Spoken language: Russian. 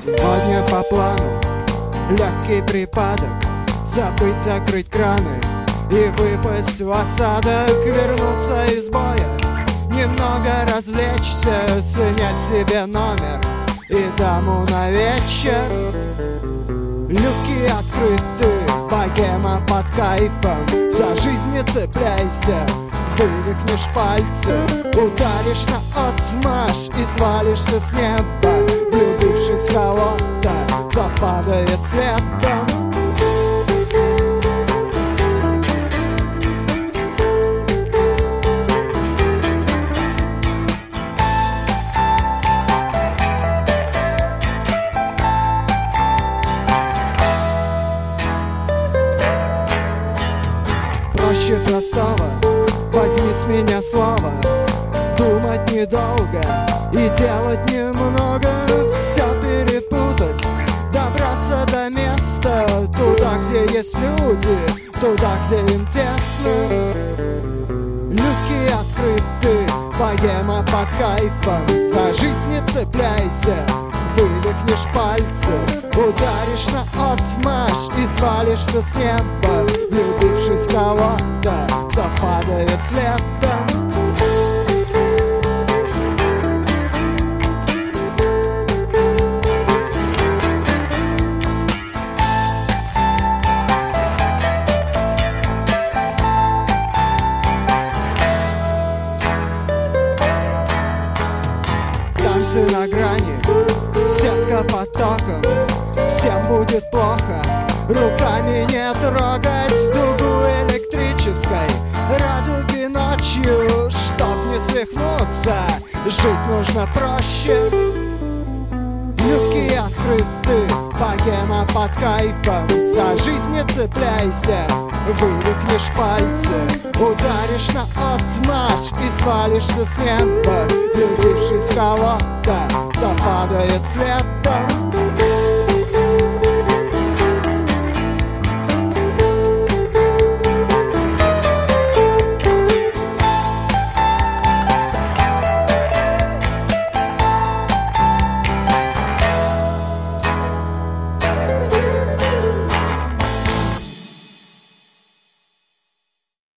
Сегодня по плану легкий припадок, забыть закрыть краны и выпасть в осадок, вернуться из боя, немного развлечься, снять себе номер и даму на вечер. Люки открыты, богема под кайфом, за жизнь не цепляйся, вывихнешь пальцы, ударишь на отмашь и свалишься с неба, влюбившись в кого-то, кто падает следом. Проще простого, возьми с меня слово, думать недолго и делать немного, все перепутать, добраться до места, туда, где есть люди, туда, где им тесно. Люки открыты, богема под кайфом, за жизнь не цепляйся, вывихнешь пальцы, ударишь на отмашь и свалишься с неба, влюбившись в кого-то, кто падает следом. Танцы на грани, сетка под током, всем будет плохо, руками не трогать дугу электрической, радуги ночью, чтоб не свихнуться, жить нужно проще. Люки открыты, богема под кайфом, за жизнь не цепляйся, вывихнешь пальцы, ударишь на отмашь и свалишься с неба, влюбившись в кого-то, кто падает следом.